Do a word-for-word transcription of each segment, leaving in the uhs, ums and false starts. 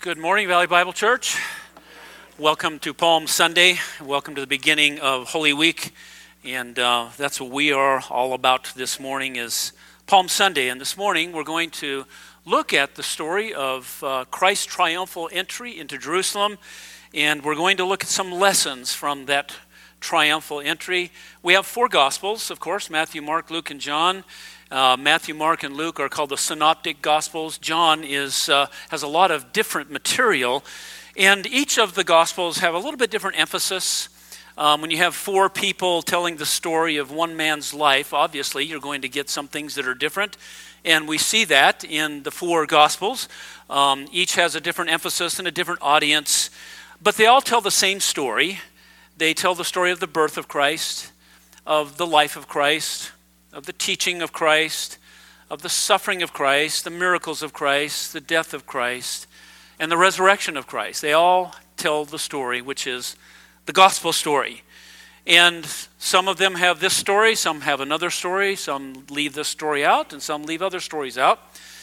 Good morning, Valley Bible Church. Welcome to Palm Sunday. Welcome to the beginning of Holy Week. And uh, that's what we are all about this morning is Palm Sunday. And this morning we're going to look at the story of uh, Christ's triumphal entry into Jerusalem. And we're going to look at some lessons from that triumphal entry. We have four Gospels, of course, Matthew, Mark, Luke, and John. Uh, Matthew, Mark, and Luke are called the Synoptic Gospels. John is uh, has a lot of different material, and each of the Gospels have a little bit different emphasis. Um, when you have four people telling the story of one man's life, obviously you're going to get some things that are different, and we see that in the four Gospels. Um, each has a different emphasis and a different audience, but they all tell the same story. They tell the story of the birth of Christ, of the life of Christ, of the teaching of Christ, of the suffering of Christ, the miracles of Christ, the death of Christ, and the resurrection of Christ. They all tell the story, which is the gospel story. And some of them have this story, some have another story, some leave this story out, and some leave other stories out.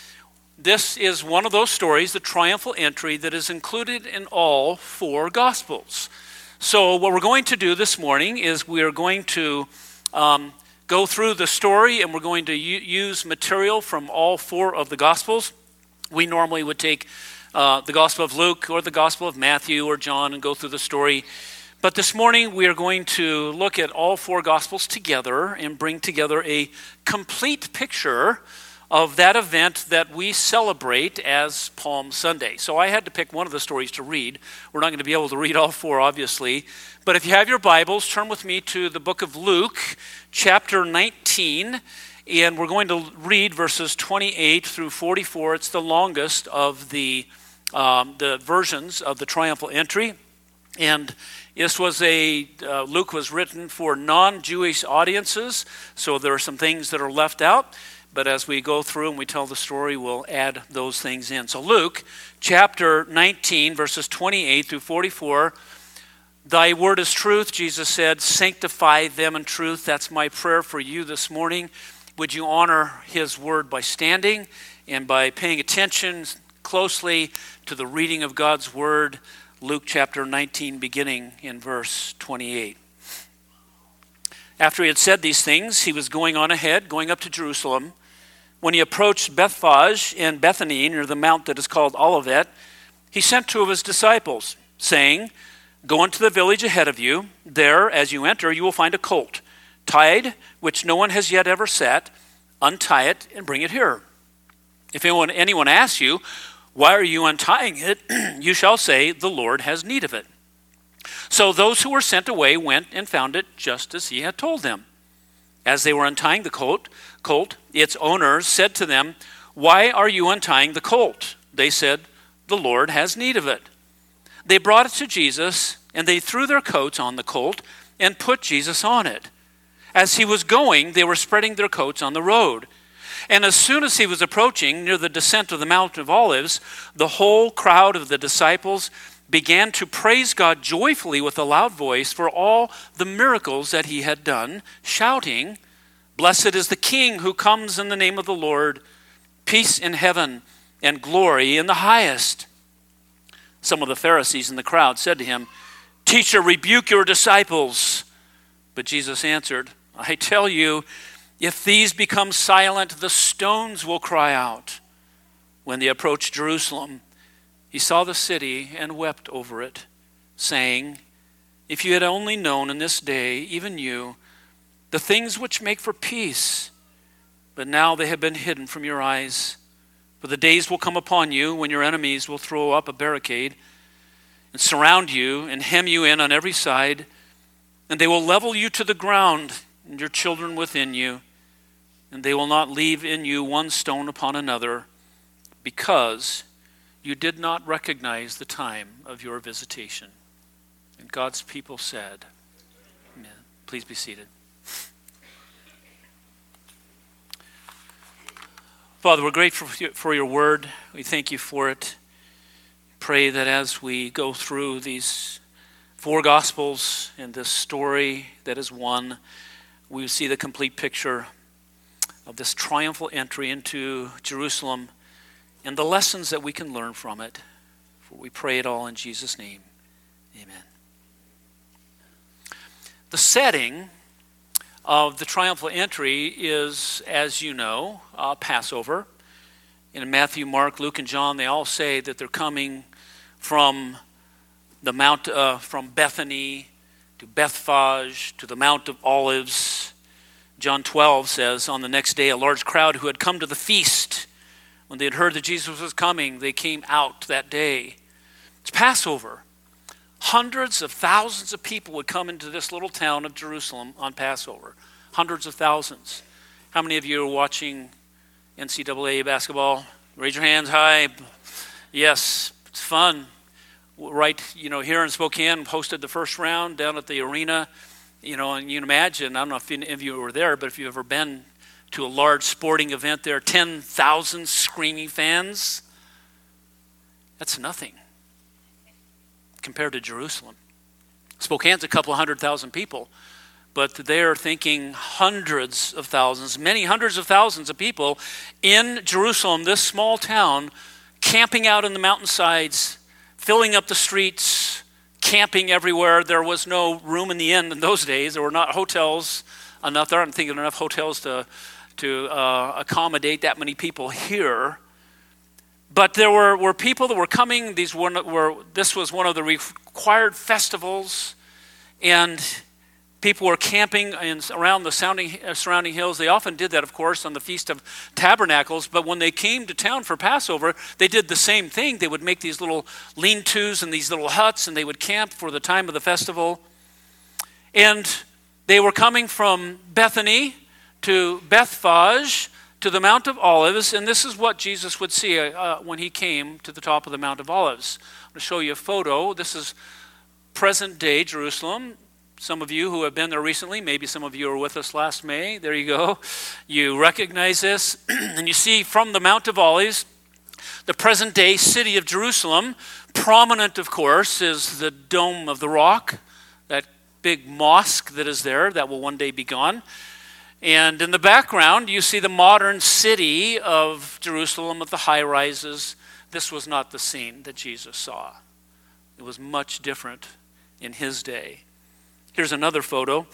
This is one of those stories, the triumphal entry, that is included in all four gospels. So what we're going to do this morning is we are going to um, go through the story, and we're going to u- use material from all four of the Gospels. We normally would take uh, the Gospel of Luke or the Gospel of Matthew or John and go through the story. But this morning we are going to look at all four Gospels together and bring together a complete picture of that event that we celebrate as Palm Sunday. So I had to pick one of the stories to read. We're not going to be able to read all four, obviously. But if you have your Bibles, turn with me to the book of Luke, chapter nineteen, and we're going to read verses twenty-eight through forty-four. It's the longest of the um, the versions of the triumphal entry, and this was a uh, Luke was written for non-Jewish audiences, so there are some things that are left out. But as we go through and we tell the story, we'll add those things in. So Luke, chapter nineteen, verses twenty-eight through forty-four. Thy word is truth, Jesus said, sanctify them in truth. That's my prayer for you this morning. Would you honor his word by standing and by paying attention closely to the reading of God's word? Luke chapter nineteen, beginning in verse twenty-eight. After he had said these things, he was going on ahead, going up to Jerusalem. When he approached Bethphage and Bethany, near the mount that is called Olivet, he sent two of his disciples, saying, Go into the village ahead of you. There, as you enter, you will find a colt, tied, which no one has yet ever sat. Untie it and bring it here. If anyone, anyone asks you, Why are you untying it? You shall say, The Lord has need of it. So those who were sent away went and found it just as he had told them. As they were untying the colt, colt, its owners said to them, Why are you untying the colt? They said, The Lord has need of it. They brought it to Jesus, and they threw their coats on the colt and put Jesus on it. As he was going, they were spreading their coats on the road. And as soon as he was approaching near the descent of the Mount of Olives, the whole crowd of the disciples began to praise God joyfully with a loud voice for all the miracles that he had done, shouting, Blessed is the King who comes in the name of the Lord, peace in heaven and glory in the highest. Some of the Pharisees in the crowd said to him, Teacher, rebuke your disciples. But Jesus answered, I tell you, if these become silent, the stones will cry out. When they approached Jerusalem, he saw the city and wept over it, saying, If you had only known in this day, even you, the things which make for peace, but now they have been hidden from your eyes. For the days will come upon you when your enemies will throw up a barricade and surround you and hem you in on every side, and they will level you to the ground and your children within you, and they will not leave in you one stone upon another, because you did not recognize the time of your visitation. And God's people said, Amen. Please be seated. Father, we're grateful for your word. We thank you for it. Pray that as we go through these four Gospels and this story that is one, we see the complete picture of this triumphal entry into Jerusalem and the lessons that we can learn from it. For we pray it all in Jesus' name. Amen. The setting of the triumphal entry is, as you know, uh, Passover. In Matthew, Mark, Luke, and John, they all say that they're coming from the Mount, uh, from Bethany to Bethphage to the Mount of Olives. John twelve says, on the next day, a large crowd who had come to the feast, when they had heard that Jesus was coming, they came out that day. It's Passover. Hundreds of thousands of people would come into this little town of Jerusalem on Passover. Hundreds of thousands. How many of you are watching N C double A basketball? Raise your hands high. Yes, it's fun. Right, you know, here in Spokane, hosted the first round down at the arena. You know, and you can imagine, I don't know if any of you were there, but if you've ever been to a large sporting event there, ten thousand screaming fans, that's nothing compared to Jerusalem. Spokane's a couple of hundred thousand people, but they're thinking hundreds of thousands, many hundreds of thousands of people in Jerusalem, this small town, camping out in the mountainsides, filling up the streets, camping everywhere. There was no room in the inn in those days. There were not hotels enough. There aren't thinking enough hotels to, to uh, accommodate that many people here. But there were, were people that were coming. These were, were this was one of the required festivals, and people were camping in, around the sounding, uh, surrounding hills. They often did that, of course, on the Feast of Tabernacles. But when they came to town for Passover, they did the same thing. They would make these little lean-tos and these little huts, and they would camp for the time of the festival. And they were coming from Bethany to Bethphage to the Mount of Olives, and this is what Jesus would see uh, when he came to the top of the Mount of Olives. I'm going to show you a photo. This is present-day Jerusalem. Some of you who have been there recently, maybe some of you were with us last May. There you go. You recognize this. And you see from the Mount of Olives, the present-day city of Jerusalem. Prominent, of course, is the Dome of the Rock, that big mosque that is there that will one day be gone. And in the background, you see the modern city of Jerusalem with the high-rises. This was not the scene that Jesus saw. It was much different in his day. Here's another photo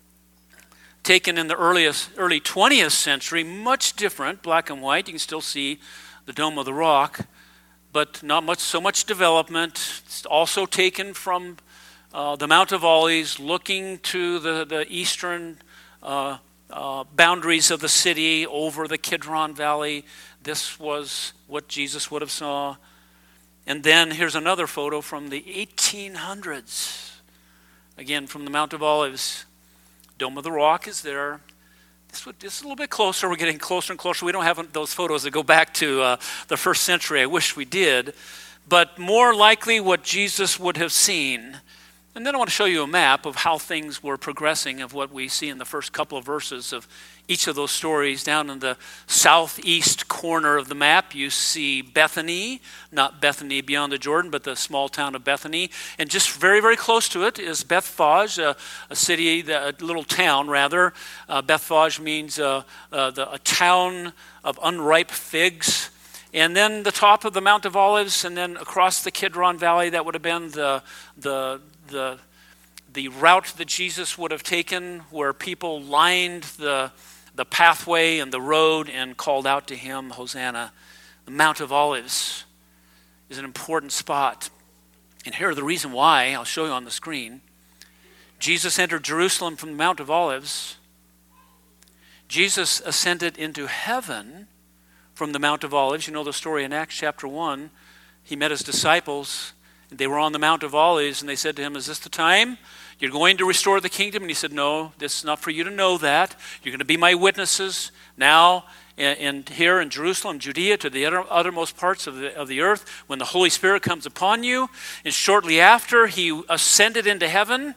taken in the earliest, early twentieth century, much different, black and white. You can still see the Dome of the Rock, but not much, so much development. It's also taken from uh, the Mount of Olives, looking to the, the eastern uh, uh, boundaries of the city over the Kidron Valley. This was what Jesus would have saw. And then here's another photo from the eighteen hundreds. Again, from the Mount of Olives. Dome of the Rock is there. This, would, this is a little bit closer. We're getting closer and closer. We don't have those photos that go back to uh, the first century. I wish we did. But more likely what Jesus would have seen. And then I want to show you a map of how things were progressing, of what we see in the first couple of verses of each of those stories. Down in the southeast corner of the map, you see Bethany, not Bethany beyond the Jordan, but the small town of Bethany. And just very, very close to it is Bethphage, a, a city, a little town rather. Uh, Bethphage means uh, uh, the, a town of unripe figs. And then the top of the Mount of Olives, and then across the Kidron Valley, that would have been the the the the route that Jesus would have taken, where people lined the the pathway and the road and called out to him, Hosanna. The Mount of Olives is an important spot. And here are the reason why. I'll show you on the screen. Jesus entered Jerusalem from the Mount of Olives. Jesus ascended into heaven from the Mount of Olives. You know the story in Acts chapter one. He met his disciples. They were on the Mount of Olives, and they said to him, is this the time you're going to restore the kingdom? And he said, no, this is not for you to know that. You're going to be my witnesses now and here in Jerusalem, Judea, to the utter, uttermost parts of the, of the earth, when the Holy Spirit comes upon you. And shortly after, he ascended into heaven.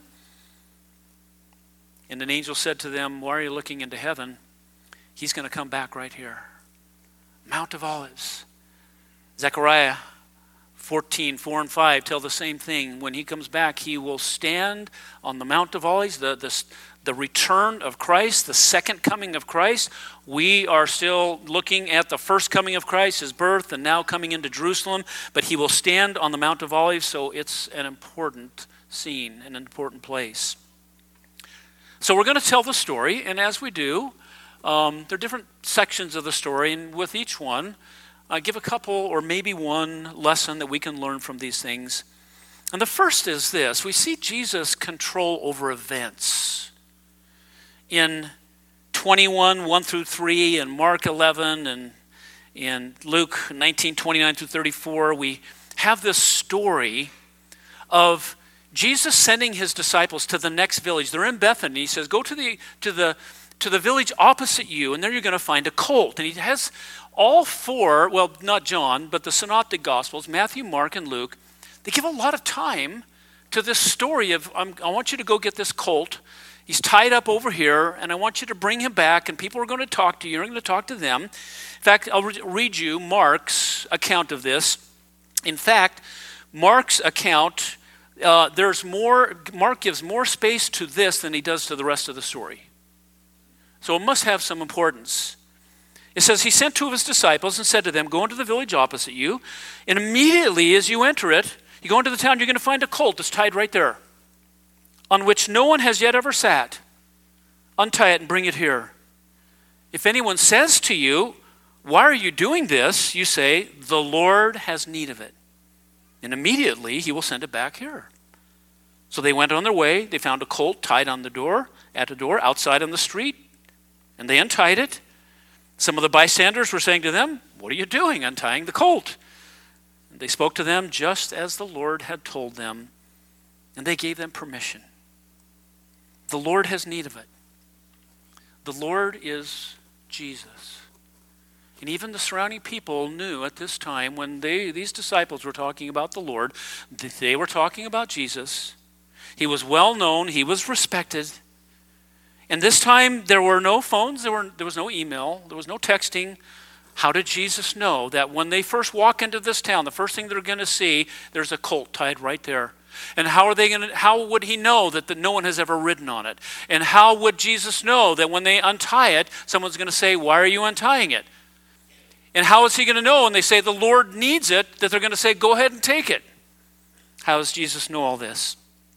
And an angel said to them, why are you looking into heaven? He's going to come back right here. Mount of Olives. Zechariah fourteen, four and five tell the same thing. When he comes back, he will stand on the Mount of Olives, the, the, the return of Christ, the second coming of Christ. We are still looking at the first coming of Christ, his birth, and now coming into Jerusalem. But he will stand on the Mount of Olives, so it's an important scene, an important place. So we're going to tell the story, and as we do, um, there are different sections of the story, and with each one, I give a couple or maybe one lesson that we can learn from these things. And the first is this: we see Jesus' control over events. In twenty-one, one through three, and Mark eleven, and in Luke nineteen, twenty-nine through thirty-four, we have this story of Jesus sending his disciples to the next village. They're in Bethany. He says, go to the to the to the village opposite you, and there you're going to find a colt. And he has all four, well, not John, but the synoptic gospels, Matthew, Mark, and Luke, they give a lot of time to this story of, um, I want you to go get this colt. He's tied up over here, and I want you to bring him back, and people are going to talk to you. You're going to talk to them. In fact, I'll re- read you Mark's account of this. In fact, Mark's account, uh, there's more, Mark gives more space to this than he does to the rest of the story. So it must have some importance. It says, he sent two of his disciples and said to them, go into the village opposite you, and immediately as you enter it, you go into the town, you're going to find a colt that's tied right there, on which no one has yet ever sat. Untie it and bring it here. If anyone says to you, why are you doing this? You say, the Lord has need of it. And immediately he will send it back here. So they went on their way. They found a colt tied on the door, at a door, outside on the street, and they untied it. Some of the bystanders were saying to them, what are you doing untying the colt? And they spoke to them just as the Lord had told them, and they gave them permission. The Lord has need of it. The Lord is Jesus. And even the surrounding people knew at this time, when they these disciples were talking about the Lord, they were talking about Jesus. He was well known. He was respected. And this time, there were no phones, there, were, there was no email, there was no texting. How did Jesus know that when they first walk into this town, the first thing they're going to see, there's a colt tied right there? And how are they going to? How would he know that the, no one has ever ridden on it? And how would Jesus know that when they untie it, someone's going to say, why are you untying it? And how is he going to know when they say the Lord needs it, that they're going to say, go ahead and take it? How does Jesus know all this?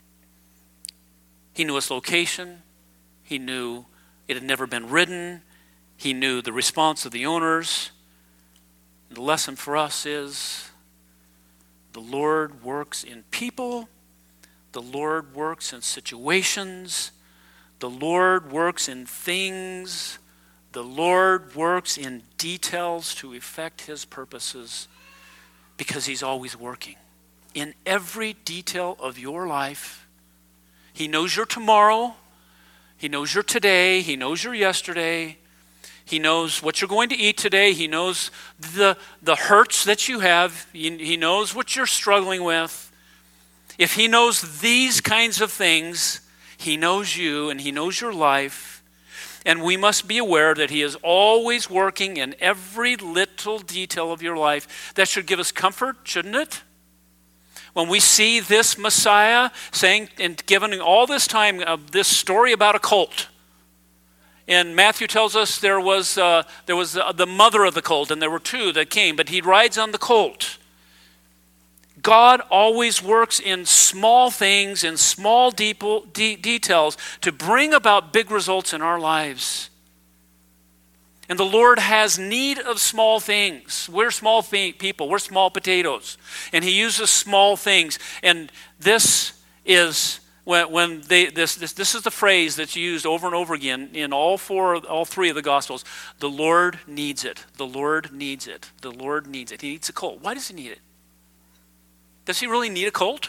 He knew its location. He knew it had never been ridden. He knew the response of the owners. The lesson for us is the Lord works in people. The Lord works in situations. The Lord works in things. The Lord works in details to effect his purposes because he's always working. In every detail of your life, he knows your tomorrow. He knows your today. He knows your yesterday. He knows what you're going to eat today. He knows the, the hurts that you have. He, he knows what you're struggling with. If he knows these kinds of things, he knows you and he knows your life. And we must be aware that he is always working in every little detail of your life. That should give us comfort, shouldn't it? When we see this Messiah saying and giving all this time of this story about a colt. And Matthew tells us there was uh, there was uh, the mother of the colt, and there were two that came, but he rides on the colt. God always works in small things, in small deep, de- details to bring about big results in our lives. And the Lord has need of small things. We're small fe- people. We're small potatoes. And he uses small things. And this is when, when they this, this this is the phrase that's used over and over again in all four, all three of the Gospels. The Lord needs it. The Lord needs it. The Lord needs it. He needs a colt. Why does he need it? Does he really need a colt?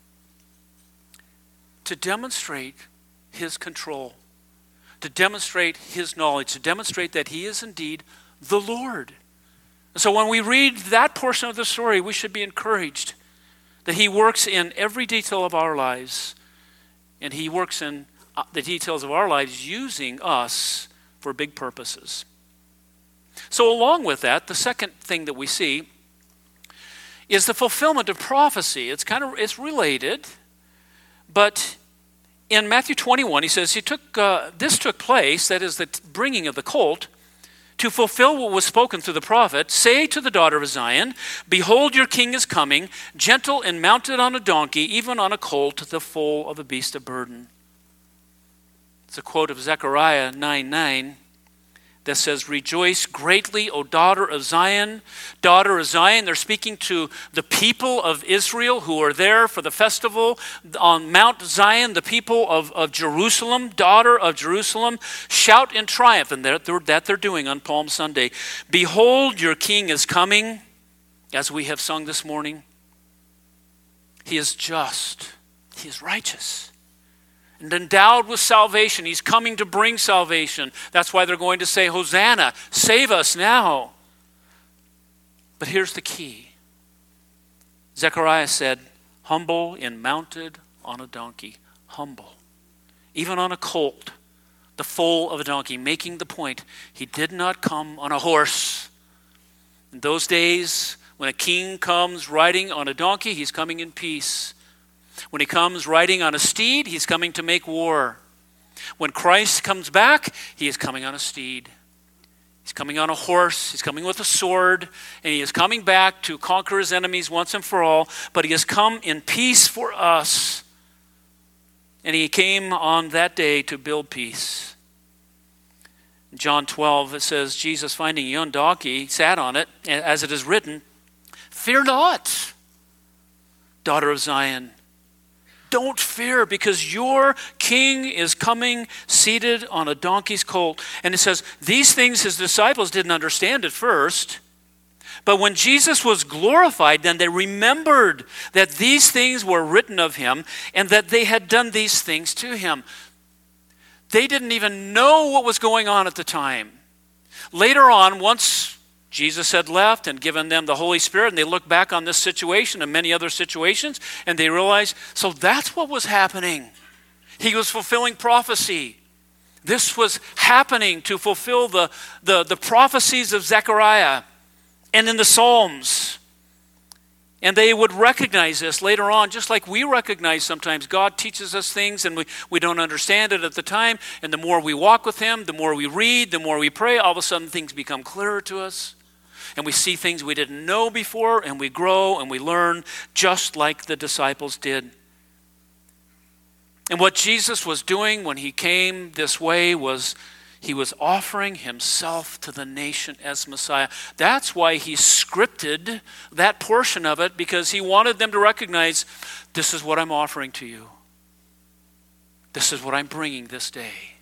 To demonstrate his control. To demonstrate his knowledge, to demonstrate that he is indeed the Lord. And so when we read that portion of the story, we should be encouraged that he works in every detail of our lives, and he works in the details of our lives using us for big purposes. So along with that, the second thing that we see is the fulfillment of prophecy. It's kind of, it's related, but in Matthew twenty-one, he says, he took, uh, this took place, that is the bringing of the colt, to fulfill what was spoken through the prophet. Say to the daughter of Zion, behold, your king is coming, gentle and mounted on a donkey, even on a colt, the foal of a beast of burden. It's a quote of Zechariah nine nine that says, rejoice greatly, O daughter of Zion. Daughter of Zion, they're speaking to the people of Israel who are there for the festival on Mount Zion, the people of, of Jerusalem. Daughter of Jerusalem, shout in triumph, and that they're, that they're doing on Palm Sunday. Behold, your king is coming, as we have sung this morning. He is just. He is righteous. And endowed with salvation. He's coming to bring salvation. That's why they're going to say, Hosanna, save us now. But here's the key. Zechariah said, humble and mounted on a donkey. Humble. Even on a colt, the foal of a donkey, making the point, he did not come on a horse. In those days, when a king comes riding on a donkey, he's coming in peace. When he comes riding on a steed, he's coming to make war. When Christ comes back, he is coming on a steed. He's coming on a horse. He's coming with a sword. And he is coming back to conquer his enemies once and for all. But he has come in peace for us. And he came on that day to build peace. In John twelve, it says, Jesus, finding a young donkey, sat on it, as it is written, fear not, daughter of Zion. Don't fear, because your king is coming seated on a donkey's colt. And it says, these things his disciples didn't understand at first. But when Jesus was glorified, then they remembered that these things were written of him and that they had done these things to him. They didn't even know what was going on at the time. Later on, once Jesus had left and given them the Holy Spirit, and they look back on this situation and many other situations, and they realize, so that's what was happening. He was fulfilling prophecy. This was happening to fulfill the, the, the prophecies of Zechariah and in the Psalms. And they would recognize this later on, just like we recognize sometimes God teaches us things and we, we don't understand it at the time. And the more we walk with him, the more we read, the more we pray, all of a sudden things become clearer to us. And we see things we didn't know before, and we grow and we learn just like the disciples did. And what Jesus was doing when he came this way was he was offering himself to the nation as Messiah. That's why he scripted that portion of it, because he wanted them to recognize, this is what I'm offering to you. This is what I'm bringing this day.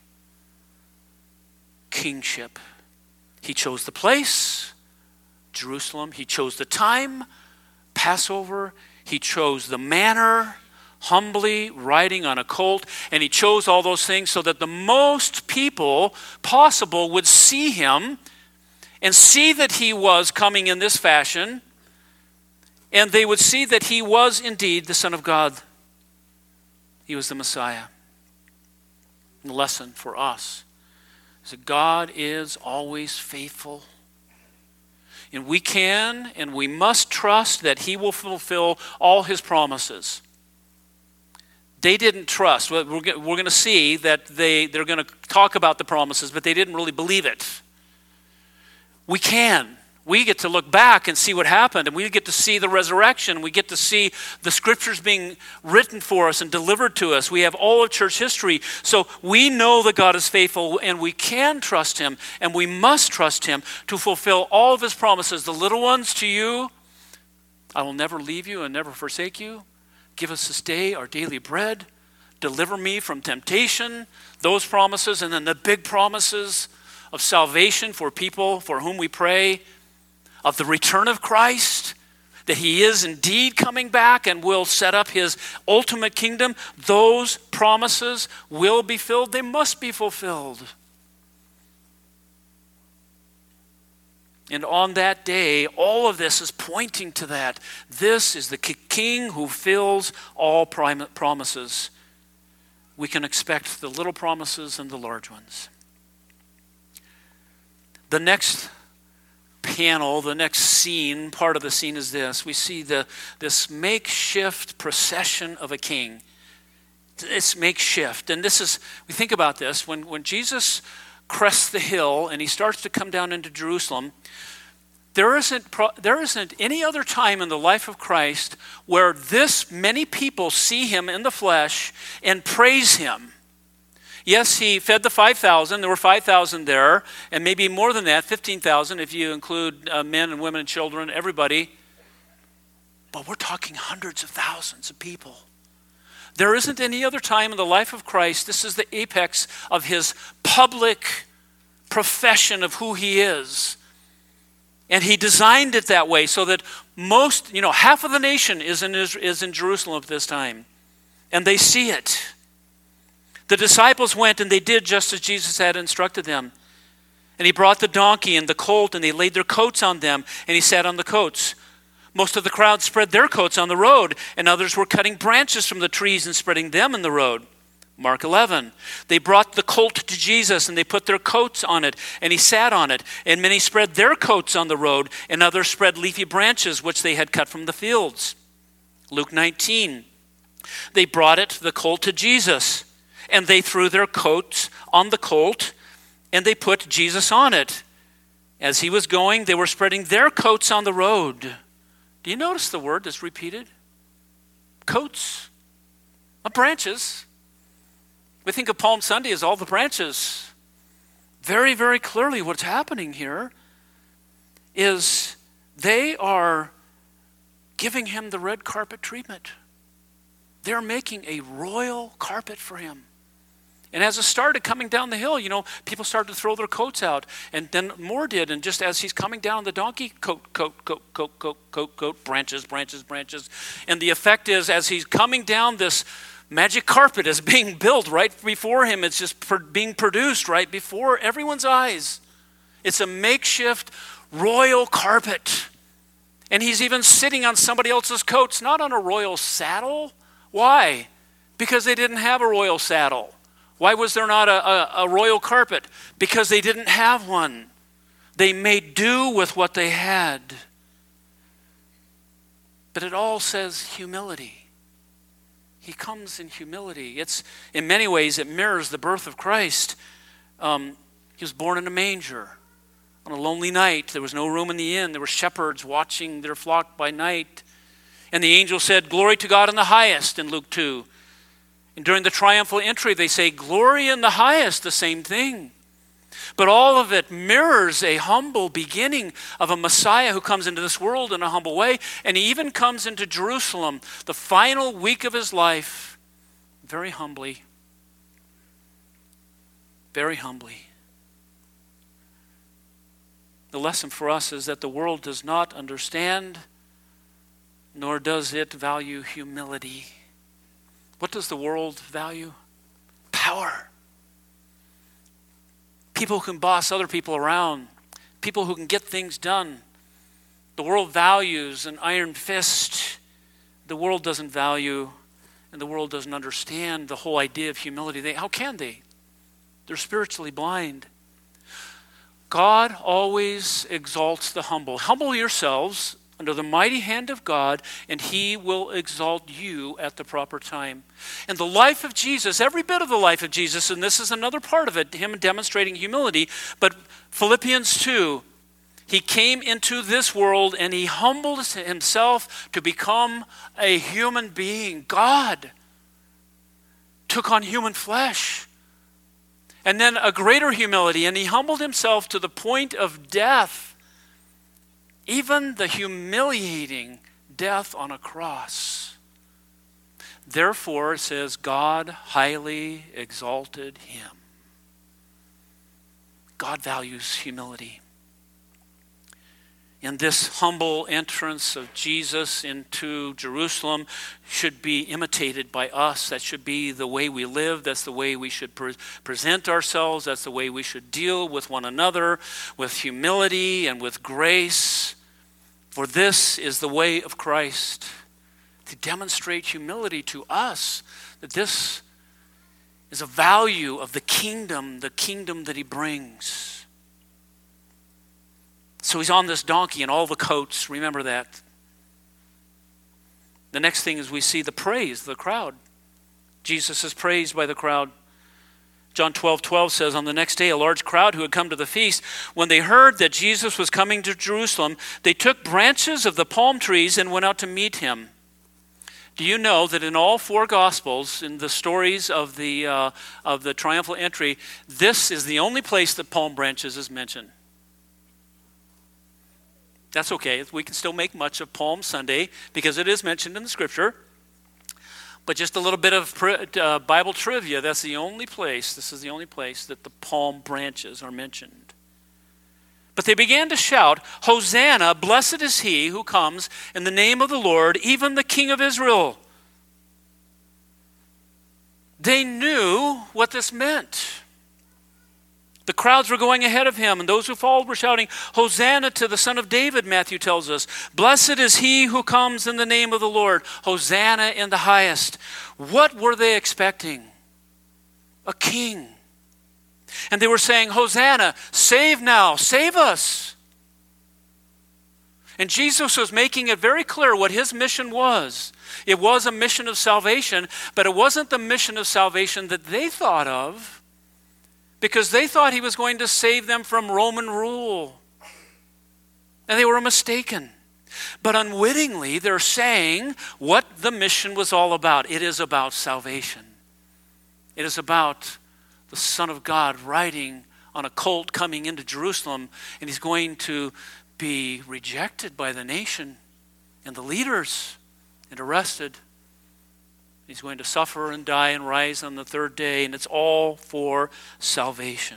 Kingship. He chose the place, Jerusalem. He chose the time, Passover. He chose the manner, humbly riding on a colt. And he chose all those things so that the most people possible would see him and see that he was coming in this fashion. And they would see that he was indeed the Son of God. He was the Messiah. The lesson for us is that God is always faithful. And we can and we must trust that he will fulfill all his promises. They didn't trust. We're going to see that they, they're going to talk about the promises, but they didn't really believe it. We can. We get to look back and see what happened, and we get to see the resurrection. We get to see the scriptures being written for us and delivered to us. We have all of church history. So we know that God is faithful, and we can trust him, and we must trust him to fulfill all of his promises. The little ones to you, I will never leave you and never forsake you. Give us this day our daily bread. Deliver me from temptation. Those promises, and then the big promises of salvation for people for whom we pray, of the return of Christ, that he is indeed coming back and will set up his ultimate kingdom. Those promises will be filled. They must be fulfilled. And on that day, all of this is pointing to that. This is the king who fills all promises. We can expect the little promises and the large ones. The next panel, the next scene, part of the scene is this. We see the this makeshift procession of a king. It's makeshift. And this is, we think about this, when, when Jesus crests the hill and he starts to come down into Jerusalem, there isn't, there isn't any other time in the life of Christ where this many people see him in the flesh and praise him. Yes, he fed the five thousand. There were five thousand there, and maybe more than that, fifteen thousand if you include uh, men and women and children, everybody. But we're talking hundreds of thousands of people. There isn't any other time in the life of Christ. This is the apex of his public profession of who he is. And he designed it that way so that most, you know, half of the nation is in, is in Jerusalem at this time. And they see it. The disciples went and they did just as Jesus had instructed them. And he brought the donkey and the colt and they laid their coats on them and he sat on the coats. Most of the crowd spread their coats on the road, and others were cutting branches from the trees and spreading them in the road. Mark eleven. They brought the colt to Jesus, and they put their coats on it, and he sat on it. And many spread their coats on the road, and others spread leafy branches which they had cut from the fields. Luke nineteen. They brought it, the colt, to Jesus, and they threw their coats on the colt, and they put Jesus on it. As he was going, they were spreading their coats on the road. Do you notice the word that's repeated? Coats, not branches. We think of Palm Sunday as all the branches. Very, very clearly what's happening here is they are giving him the red carpet treatment. They're making a royal carpet for him. And as it started coming down the hill, you know, people started to throw their coats out. And then more did. And just as he's coming down the donkey, coat, coat, coat, coat, coat, coat, coat, branches, branches, branches. And the effect is, as he's coming down, this magic carpet is being built right before him. It's just per- being produced right before everyone's eyes. It's a makeshift royal carpet. And he's even sitting on somebody else's coats, not on a royal saddle. Why? Because they didn't have a royal saddle. Why was there not a, a, a royal carpet? Because they didn't have one. They made do with what they had. But it all says humility. He comes in humility. It's, in many ways, it mirrors the birth of Christ. Um, he was born in a manger. On a lonely night, there was no room in the inn. There were shepherds watching their flock by night. And the angel said, "Glory to God in the highest," in Luke two. And during the triumphal entry, they say, "Glory in the highest," the same thing. But all of it mirrors a humble beginning of a Messiah who comes into this world in a humble way. And he even comes into Jerusalem, the final week of his life, very humbly. Very humbly. The lesson for us is that the world does not understand, nor does it value humility. What does the world value? Power. People who can boss other people around. People who can get things done. The world values an iron fist. The world doesn't value, and the world doesn't understand the whole idea of humility. They, how can they? They're spiritually blind. God always exalts the humble. Humble yourselves under the mighty hand of God, and he will exalt you at the proper time. And the life of Jesus, every bit of the life of Jesus, and this is another part of it, him demonstrating humility, but Philippians two, he came into this world and he humbled himself to become a human being. God took on human flesh. And then a greater humility, and he humbled himself to the point of death. Even the humiliating death on a cross. Therefore, it says, God highly exalted him. God values humility. And this humble entrance of Jesus into Jerusalem should be imitated by us. That should be the way we live. That's the way we should pre- present ourselves. That's the way we should deal with one another, with humility and with grace. For this is the way of Christ, to demonstrate humility to us, that this is a value of the kingdom, the kingdom that he brings. So he's on this donkey and all the coats. Remember that. The next thing is we see the praise, the crowd. Jesus is praised by the crowd. John twelve twelve says, on the next day, a large crowd who had come to the feast, when they heard that Jesus was coming to Jerusalem, they took branches of the palm trees and went out to meet him. Do you know that in all four Gospels, in the stories of the uh, of the triumphal entry, this is the only place that palm branches is mentioned? That's okay. We can still make much of Palm Sunday because it is mentioned in the Scripture. But just a little bit of uh, Bible trivia, that's the only place, this is the only place that the palm branches are mentioned. But they began to shout, Hosanna, blessed is he who comes in the name of the Lord, even the King of Israel. They knew what this meant. The crowds were going ahead of him, and those who followed were shouting, Hosanna to the Son of David, Matthew tells us. Blessed is he who comes in the name of the Lord. Hosanna in the highest. What were they expecting? A king. And they were saying, Hosanna, save now, save us. And Jesus was making it very clear what his mission was. It was a mission of salvation, but it wasn't the mission of salvation that they thought of, because they thought he was going to save them from Roman rule. And they were mistaken. But unwittingly, they're saying what the mission was all about. It is about salvation. It is about the Son of God riding on a colt coming into Jerusalem, and he's going to be rejected by the nation and the leaders and arrested. He's going to suffer and die and rise on the third day, and it's all for salvation.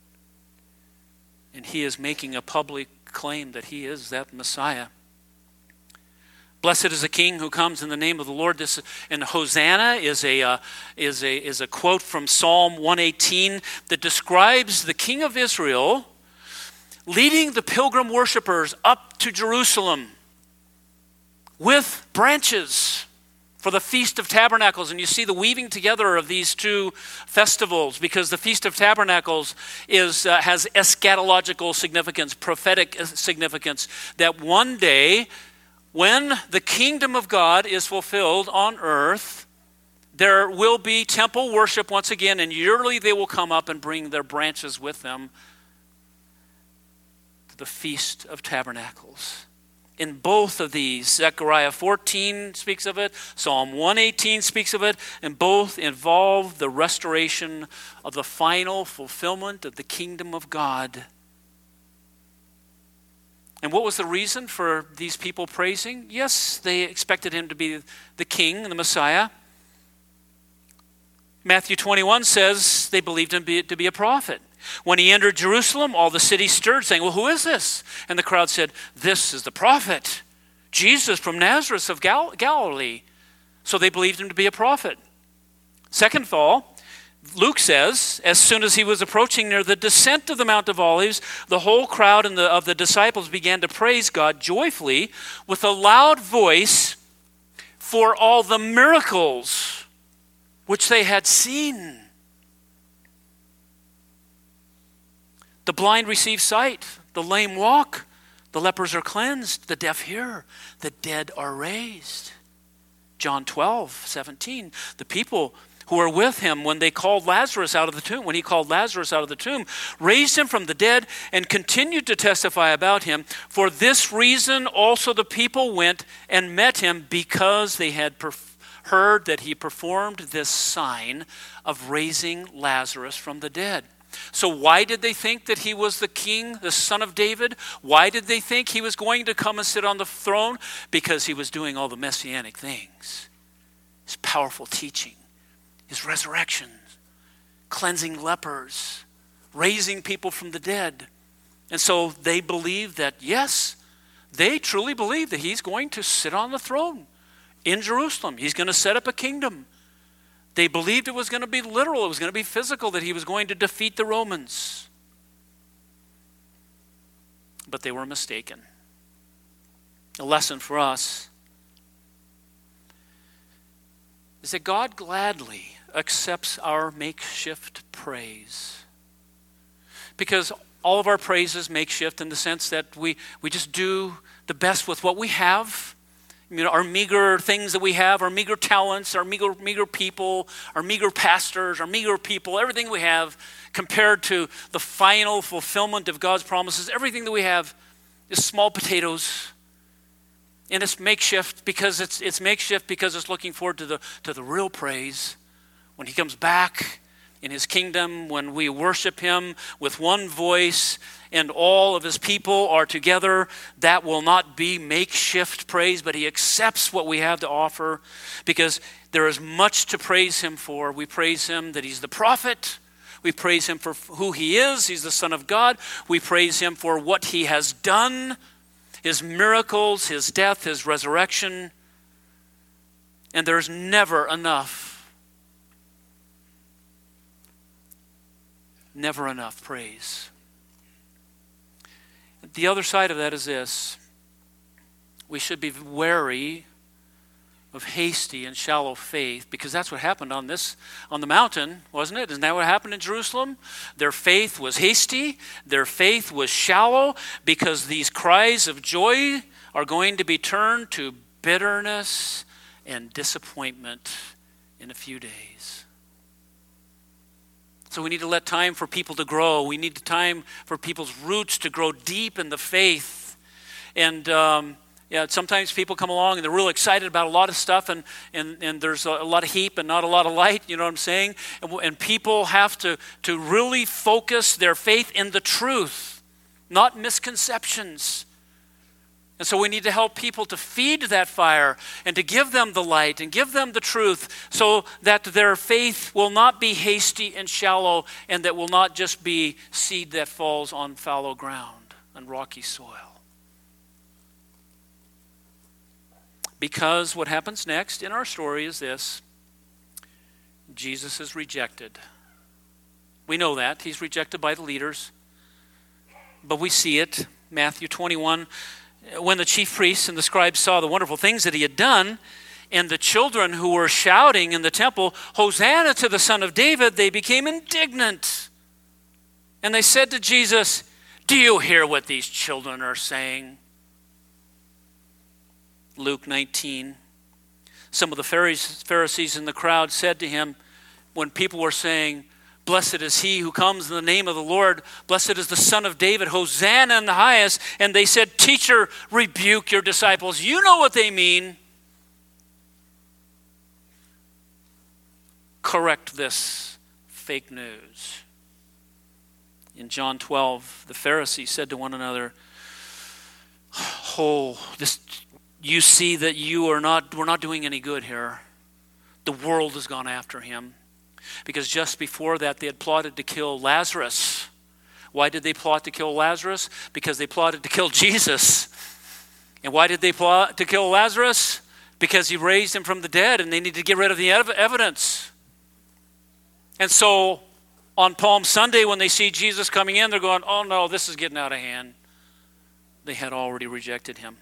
And he is making a public claim that he is that Messiah. Blessed is the King who comes in the name of the Lord. This and Hosanna is a uh, is a is a quote from Psalm one eighteen that describes the King of Israel leading the pilgrim worshipers up to Jerusalem with branches for the Feast of Tabernacles. And you see the weaving together of these two festivals, because the Feast of Tabernacles is uh, has eschatological significance, prophetic significance, that one day when the kingdom of God is fulfilled on earth, there will be temple worship once again, and yearly they will come up and bring their branches with them to the Feast of Tabernacles. In both of these, Zechariah fourteen speaks of it, Psalm one eighteen speaks of it, and both involve the restoration of the final fulfillment of the kingdom of God. And what was the reason for these people praising? Yes, they expected him to be the king, the Messiah. Matthew twenty-one says they believed him to be a prophet. When he entered Jerusalem, all the city stirred, saying, well, who is this? And the crowd said, this is the prophet, Jesus from Nazareth of Gal- Galilee. So they believed him to be a prophet. Second of all, Luke says, as soon as he was approaching near the descent of the Mount of Olives, the whole crowd and the, of the disciples began to praise God joyfully with a loud voice for all the miracles which they had seen. The blind receive sight, the lame walk, the lepers are cleansed, the deaf hear, the dead are raised. John twelve seventeen, the people who were with him when they called Lazarus out of the tomb, when he called Lazarus out of the tomb, raised him from the dead and continued to testify about him. For this reason also the people went and met him, because they had perf- heard that he performed this sign of raising Lazarus from the dead. So why did they think that he was the king, the son of David? Why did they think he was going to come and sit on the throne? Because he was doing all the messianic things. His powerful teaching, his resurrection, cleansing lepers, raising people from the dead. And so they believed that, yes, they truly believe that he's going to sit on the throne in Jerusalem. He's going to set up a kingdom. They believed it was going to be literal, it was going to be physical, that he was going to defeat the Romans. But they were mistaken. A lesson for us is that God gladly accepts our makeshift praise. Because all of our praise is makeshift in the sense that we, we just do the best with what we have. You know, our meager things that we have, our meager talents, our meager, meager people, our meager pastors, our meager people, everything we have compared to the final fulfillment of God's promises, everything that we have is small potatoes. And it's makeshift because it's it's makeshift because it's looking forward to the to the real praise when he comes back in his kingdom, when we worship him with one voice and all of his people are together. That will not be makeshift praise, but he accepts what we have to offer because there is much to praise him for. We praise him that he's the prophet. We praise him for who he is. He's the Son of God. We praise him for what he has done, his miracles, his death, his resurrection. And there's never enough. Never enough praise. The other side of that is this. We should be wary of hasty and shallow faith, because that's what happened on this on the mountain, wasn't it? Isn't that what happened in Jerusalem? Their faith was hasty, their faith was shallow, because these cries of joy are going to be turned to bitterness and disappointment in a few days. So we need to let time for people to grow. We need time for people's roots to grow deep in the faith. And um, yeah, sometimes people come along and they're real excited about a lot of stuff, and, and, and there's a, a lot of heat and not a lot of light, you know what I'm saying? And, and people have to, to really focus their faith in the truth, not misconceptions. And so we need to help people to feed that fire and to give them the light and give them the truth so that their faith will not be hasty and shallow, and that will not just be seed that falls on fallow ground and rocky soil. Because what happens next in our story is this: Jesus is rejected. We know that. He's rejected by the leaders. But we see it. Matthew twenty-one, when the chief priests and the scribes saw the wonderful things that he had done, and the children who were shouting in the temple, "Hosanna to the Son of David," they became indignant. And they said to Jesus, "Do you hear what these children are saying?" Luke nineteen. Some of the Pharisees in the crowd said to him, when people were saying, "Blessed is he who comes in the name of the Lord. Blessed is the Son of David. Hosanna in the highest." And they said, "Teacher, rebuke your disciples." You know what they mean. Correct this fake news. In John twelve, the Pharisees said to one another, "Oh, this, you see that you are not, we're not doing any good here. The world has gone after him." Because just before that, they had plotted to kill Lazarus. Why did they plot to kill Lazarus? Because they plotted to kill Jesus. And why did they plot to kill Lazarus? Because he raised him from the dead, and they needed to get rid of the ev- evidence. And so on Palm Sunday, when they see Jesus coming in, they're going, "Oh no, this is getting out of hand." They had already rejected him.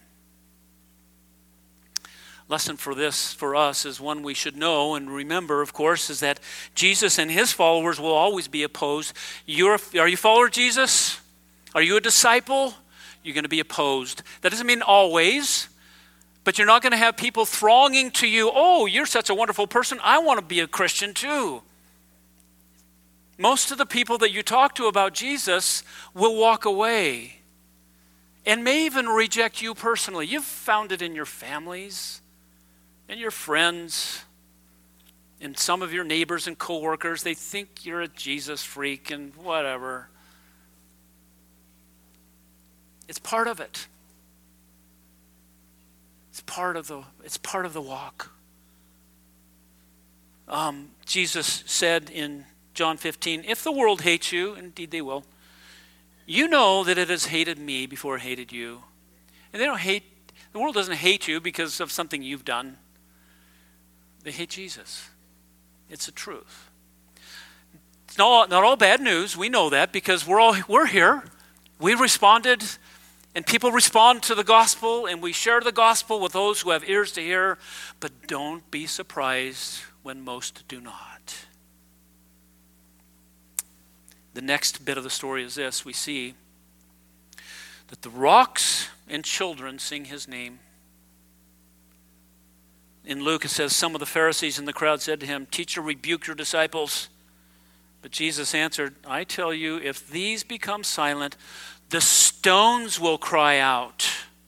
Lesson for this, for us, is one we should know and remember, of course, is that Jesus and his followers will always be opposed. You're, are you a follower of Jesus? Are you a disciple? You're going to be opposed. That doesn't mean always, but you're not going to have people thronging to you, "Oh, you're such a wonderful person. I want to be a Christian too." Most of the people that you talk to about Jesus will walk away and may even reject you personally. You've found it in your families and your friends and some of your neighbors and coworkers. They think you're a Jesus freak and whatever. It's part of it. It's part of the, it's part of the walk. Um, Jesus said in John fifteen, "If the world hates you," indeed they will, "you know that it has hated me before it hated you." And they don't hate, the world doesn't hate you because of something you've done. They hate Jesus. It's the truth. It's not, not all bad news. We know that because we're all we're here. We responded, and people respond to the gospel, and we share the gospel with those who have ears to hear. But don't be surprised when most do not. The next bit of the story is this. We see that the rocks and children sing his name. In Luke it says, some of the Pharisees in the crowd said to him, "Teacher, rebuke your disciples." But Jesus answered, "I tell you, if these become silent, the stones will cry out."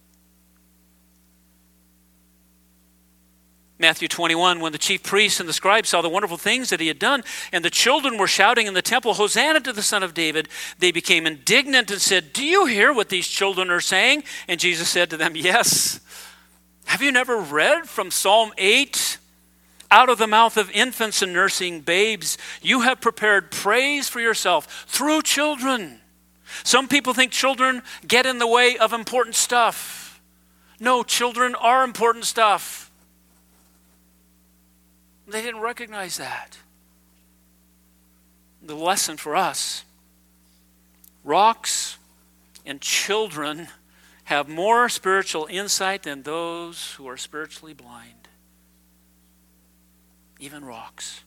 Matthew twenty-one, when the chief priests and the scribes saw the wonderful things that he had done, and the children were shouting in the temple, "Hosanna to the Son of David," they became indignant and said, "Do you hear what these children are saying?" And Jesus said to them, "Yes. Have you never read from Psalm eight? Out of the mouth of infants and nursing babes, you have prepared praise for yourself through children." Some people think children get in the way of important stuff. No, children are important stuff. They didn't recognize that. The lesson for us, rocks and children have more spiritual insight than those who are spiritually blind. Even rocks.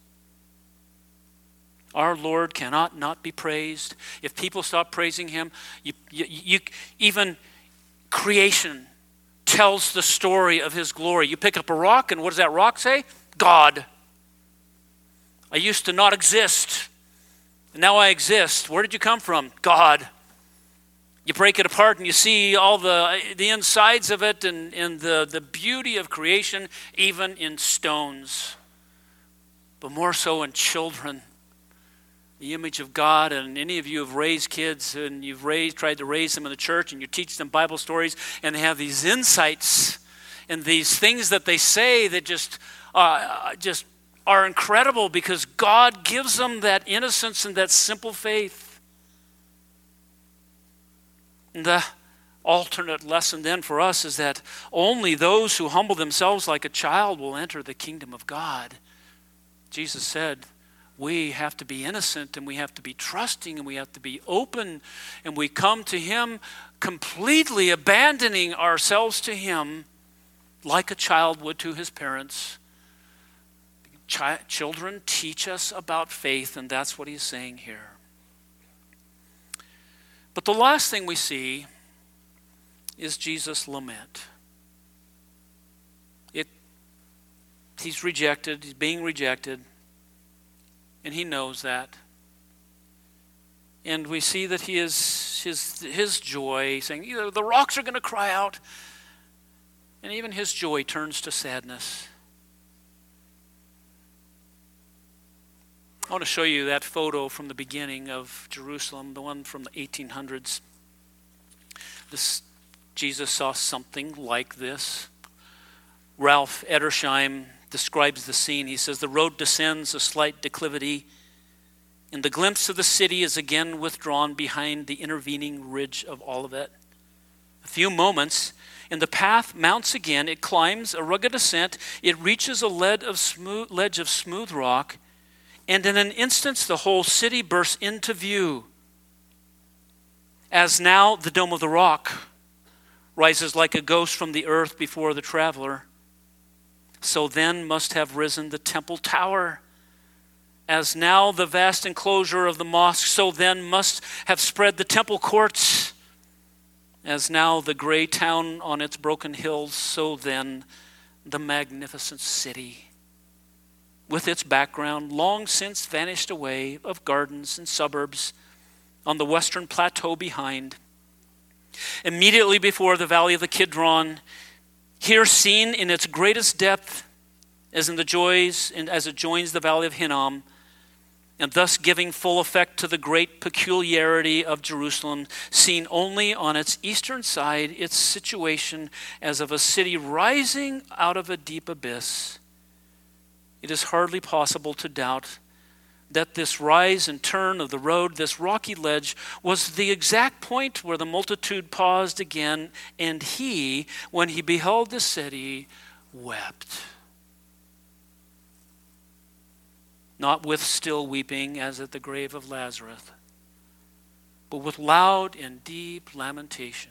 Our Lord cannot not be praised. If people stop praising him, you, you, you, even creation tells the story of his glory. You pick up a rock, and what does that rock say? God. I used to not exist, and now I exist. Where did you come from? God. You break it apart and you see all the the insides of it and, and the, the beauty of creation, even in stones. But more so in children. The image of God. And any of you have raised kids and you've raised, tried to raise them in the church, and you teach them Bible stories, and they have these insights and these things that they say that just uh, just are incredible because God gives them that innocence and that simple faith. And the alternate lesson then for us is that only those who humble themselves like a child will enter the kingdom of God. Jesus said, we have to be innocent, and we have to be trusting, and we have to be open, and we come to him completely abandoning ourselves to him like a child would to his parents. Ch- children teach us about faith, and that's what he's saying here. But the last thing we see is Jesus' lament. It, he's rejected, he's being rejected, and he knows that. And we see that he is his, his joy, saying, you know, the rocks are going to cry out. And even his joy turns to sadness. I want to show you that photo from the beginning of Jerusalem, the one from the eighteen hundreds. This, Jesus saw something like this. Ralph Edersheim describes the scene. He says, the road descends a slight declivity, and the glimpse of the city is again withdrawn behind the intervening ridge of Olivet. A few moments, and the path mounts again. It climbs a rugged ascent. It reaches a ledge of smooth, ledge of smooth rock, and in an instant, the whole city bursts into view. As now the Dome of the Rock rises like a ghost from the earth before the traveler, so then must have risen the temple tower. As now the vast enclosure of the mosque, so then must have spread the temple courts. As now the gray town on its broken hills, so then the magnificent city, with its background long since vanished away of gardens and suburbs on the western plateau behind. Immediately before the valley of the Kidron, here seen in its greatest depth, as in the joys and as it joins the valley of Hinnom, and thus giving full effect to the great peculiarity of Jerusalem, seen only on its eastern side, its situation as of a city rising out of a deep abyss. It is hardly possible to doubt that this rise and turn of the road, this rocky ledge, was the exact point where the multitude paused again, and he, when he beheld the city, wept. Not with still weeping as at the grave of Lazarus, but with loud and deep lamentation.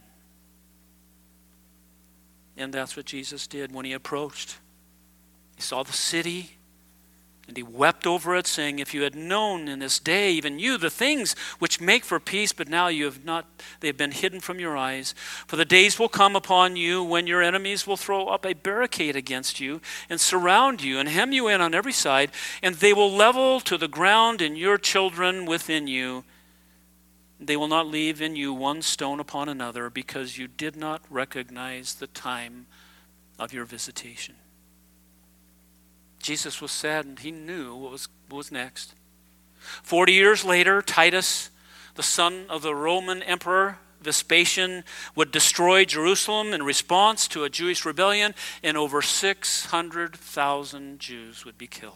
And that's what Jesus did when he approached. He saw the city. And he wept over it, saying, if you had known in this day, even you, the things which make for peace, but now you have not, they have been hidden from your eyes. For the days will come upon you when your enemies will throw up a barricade against you and surround you and hem you in on every side, and they will level to the ground and your children within you. They will not leave in you one stone upon another, because you did not recognize the time of your visitation. Jesus was saddened. He knew what was, what was next. Forty years later, Titus, the son of the Roman Emperor Vespasian, would destroy Jerusalem in response to a Jewish rebellion, and over six hundred thousand Jews would be killed.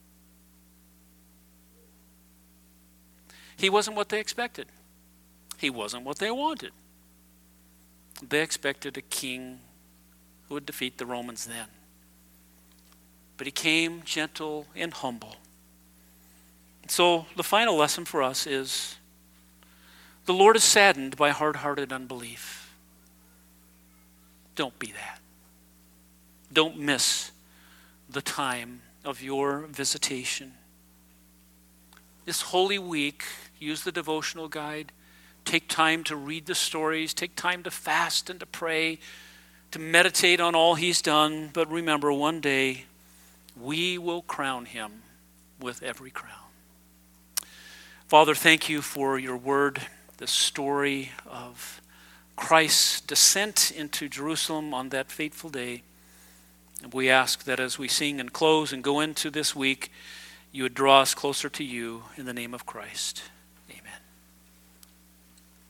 He wasn't what they expected. He wasn't what they wanted. They expected a king who would defeat the Romans then. But he came gentle and humble. So the final lesson for us is, the Lord is saddened by hard-hearted unbelief. Don't be that. Don't miss the time of your visitation. This Holy Week, use the devotional guide. Take time to read the stories. Take time to fast and to pray, to meditate on all he's done. But remember, one day, we will crown him with every crown. Father, thank you for your word, the story of Christ's descent into Jerusalem on that fateful day. And we ask that as we sing and close and go into this week, you would draw us closer to you in the name of Christ.